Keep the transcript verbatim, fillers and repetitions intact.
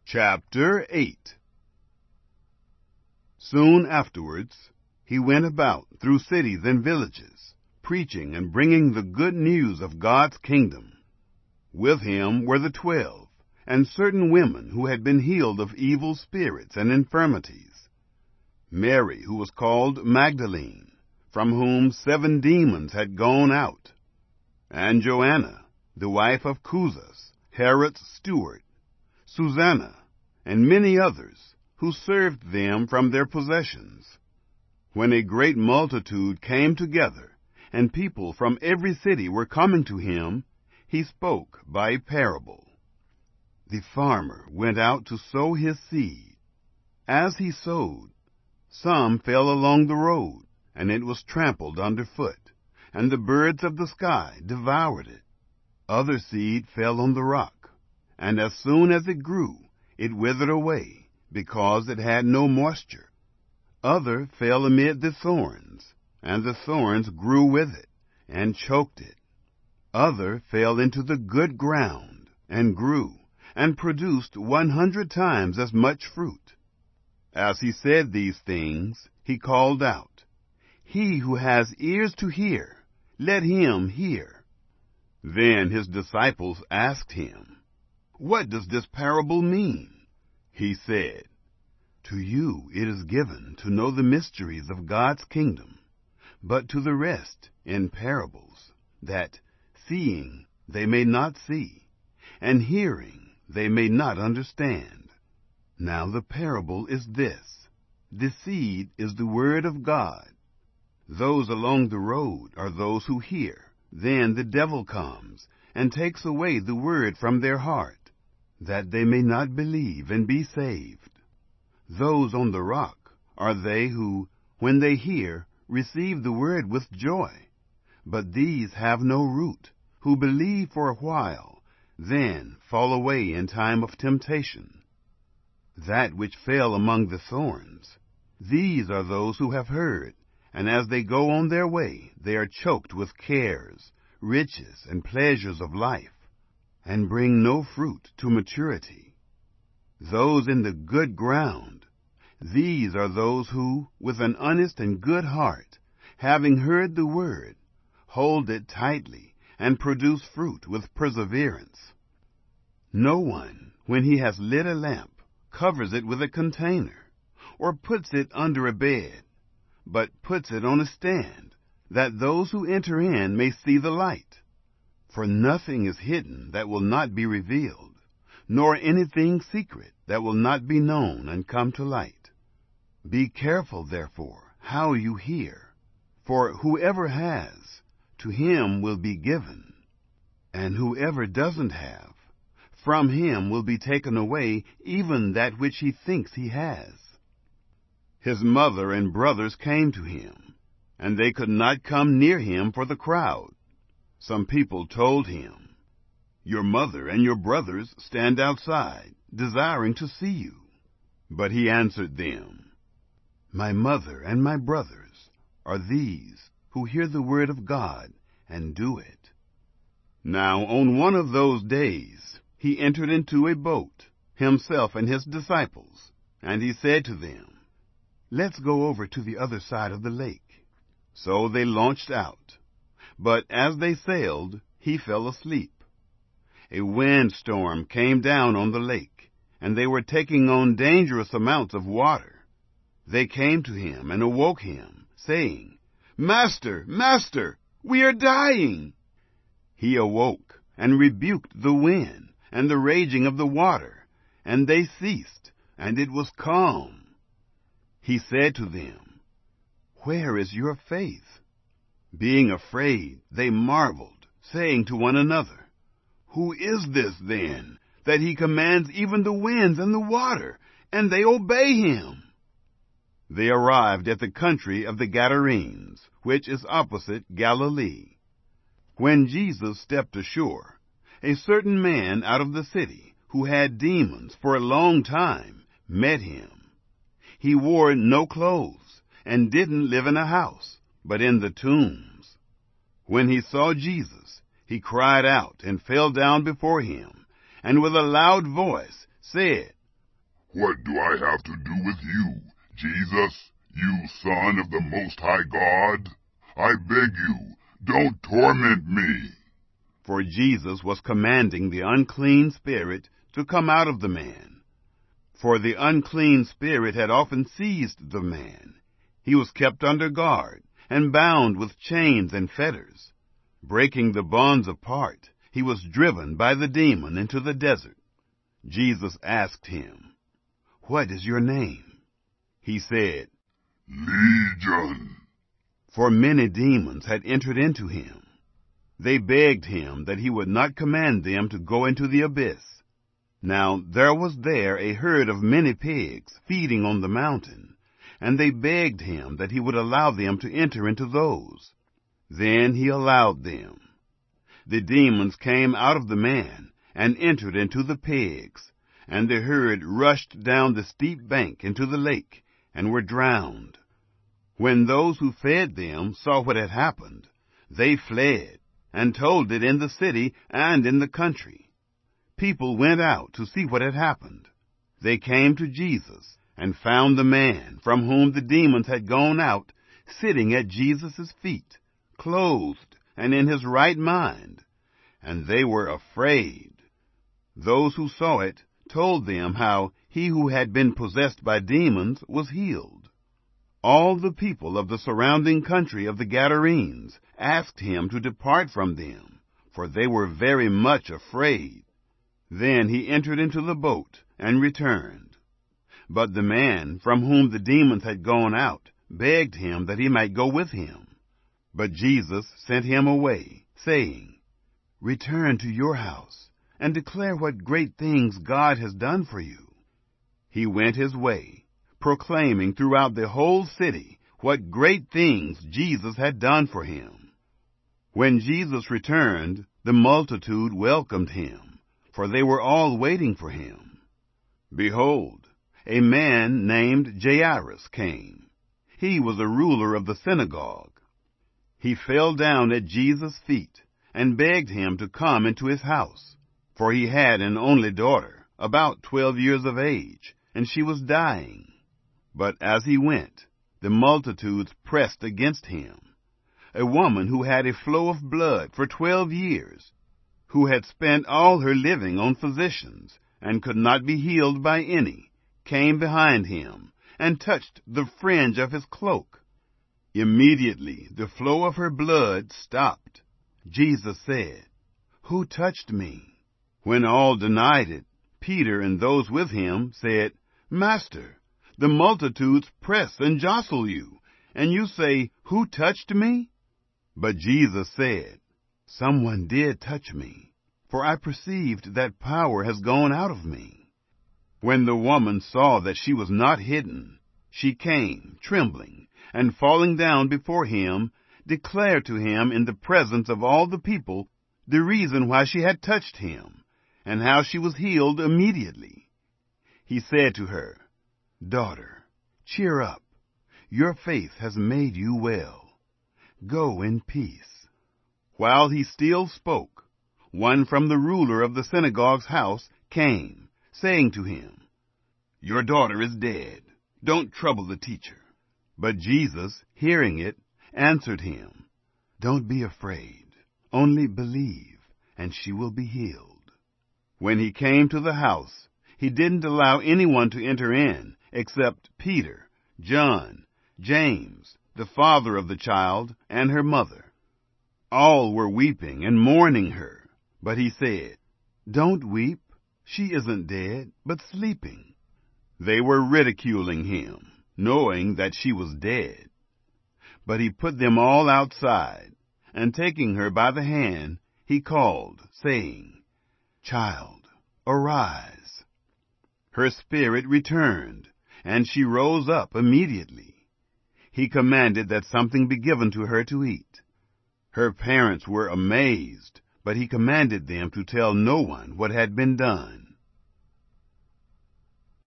Chapter eight. Soon afterwards he went about through cities and villages, preaching and bringing the good news of God's kingdom. With him were the twelve, and certain women who had been healed of evil spirits and infirmities. Mary, who was called Magdalene, from whom seven demons had gone out, and Joanna, the wife of Chuza, Herod's steward, Susanna, and many others, who served them from their possessions. When a great multitude came together, and people from every city were coming to him, he spoke by a parable. The farmer went out to sow his seed. As he sowed, some fell along the road, and it was trampled underfoot, and the birds of the sky devoured it. Other seed fell on the rock, and as soon as it grew, it withered away, because it had no moisture. Other fell amid the thorns, and the thorns grew with it, and choked it. Other fell into the good ground, and grew, and produced one hundred times as much fruit. As he said these things, he called out, "He who has ears to hear, let him hear." Then his disciples asked him, "What does this parable mean?" He said, "To you it is given to know the mysteries of God's kingdom, but to the rest in parables, that, seeing, they may not see, and hearing, they may not understand. Now the parable is this: the seed is the word of God. Those along the road are those who hear. Then the devil comes and takes away the word from their heart, that they may not believe and be saved. Those on the rock are they who, when they hear, receive the word with joy. But these have no root, who believe for a while, then fall away in time of temptation. That which fell among the thorns, these are those who have heard, and as they go on their way, they are choked with cares, riches, and pleasures of life, and bring no fruit to maturity. Those in the good ground, these are those who, with an honest and good heart, having heard the word, hold it tightly, and produce fruit with perseverance. No one, when he has lit a lamp, covers it with a container, or puts it under a bed, but puts it on a stand, that those who enter in may see the light. For nothing is hidden that will not be revealed, nor anything secret that will not be known and come to light. Be careful, therefore, how you hear, for whoever has, to him will be given, and whoever doesn't have, from him will be taken away even that which he thinks he has." His mother and brothers came to him, and they could not come near him for the crowd. Some people told him, "Your mother and your brothers stand outside, desiring to see you." But he answered them, "My mother and my brothers are these who hear the word of God and do it." Now on one of those days he entered into a boat, himself and his disciples, and he said to them, "Let's go over to the other side of the lake." So they launched out. But as they sailed, he fell asleep. A windstorm came down on the lake, and they were taking on dangerous amounts of water. They came to him and awoke him, saying, "Master, Master, we are dying." He awoke and rebuked the wind and the raging of the water, and they ceased, and it was calm. He said to them, "Where is your faith?" Being afraid, they marveled, saying to one another, "Who is this, then, that he commands even the winds and the water, and they obey him?" They arrived at the country of the Gadarenes, which is opposite Galilee. When Jesus stepped ashore, a certain man out of the city, who had demons for a long time, met him. He wore no clothes, and didn't live in a house, but in the tombs. When he saw Jesus, he cried out and fell down before him, and with a loud voice said, "What do I have to do with you, Jesus, you Son of the Most High God? I beg you, don't torment me." For Jesus was commanding the unclean spirit to come out of the man. For the unclean spirit had often seized the man. He was kept under guard and bound with chains and fetters. Breaking the bonds apart, he was driven by the demon into the desert. Jesus asked him, "What is your name?" He said, "Legion." For many demons had entered into him. They begged him that he would not command them to go into the abyss. Now there was there a herd of many pigs feeding on the mountain, and they begged him that he would allow them to enter into those. Then he allowed them. The demons came out of the man and entered into the pigs, and the herd rushed down the steep bank into the lake and were drowned. When those who fed them saw what had happened, they fled and told it in the city and in the country. People went out to see what had happened. They came to Jesus and found the man from whom the demons had gone out sitting at Jesus' feet, clothed and in his right mind, and they were afraid. Those who saw it told them how he who had been possessed by demons was healed. All the people of the surrounding country of the Gadarenes asked him to depart from them, for they were very much afraid. Then he entered into the boat and returned. But the man from whom the demons had gone out begged him that he might go with him. But Jesus sent him away, saying, "Return to your house and declare what great things God has done for you." He went his way, proclaiming throughout the whole city what great things Jesus had done for him. When Jesus returned, the multitude welcomed him, for they were all waiting for him. Behold, a man named Jairus came. He was a ruler of the synagogue. He fell down at Jesus' feet and begged him to come into his house, for he had an only daughter, about twelve years of age, and she was dying. But as he went, the multitudes pressed against him. A woman who had a flow of blood for twelve years, who had spent all her living on physicians and could not be healed by any, came behind him and touched the fringe of his cloak. Immediately the flow of her blood stopped. Jesus said, "Who touched me?" When all denied it, Peter and those with him said, "Master, the multitudes press and jostle you, and you say, 'Who touched me?'" But Jesus said, "Someone did touch me, for I perceived that power has gone out of me." When the woman saw that she was not hidden, she came, trembling, and falling down before him, declared to him in the presence of all the people the reason why she had touched him, and how she was healed immediately. He said to her, "Daughter, cheer up. Your faith has made you well. Go in peace." While he still spoke, one from the ruler of the synagogue's house came, saying to him, "Your daughter is dead. Don't trouble the teacher." But Jesus, hearing it, answered him, "Don't be afraid. Only believe, and she will be healed." When he came to the house, he didn't allow anyone to enter in except Peter, John, James, the father of the child, and her mother. All were weeping and mourning her, but he said, "Don't weep. She isn't dead, but sleeping." They were ridiculing him, knowing that she was dead. But he put them all outside, and taking her by the hand, he called, saying, "Child, arise." Her spirit returned, and she rose up immediately. He commanded that something be given to her to eat. Her parents were amazed, but he commanded them to tell no one what had been done.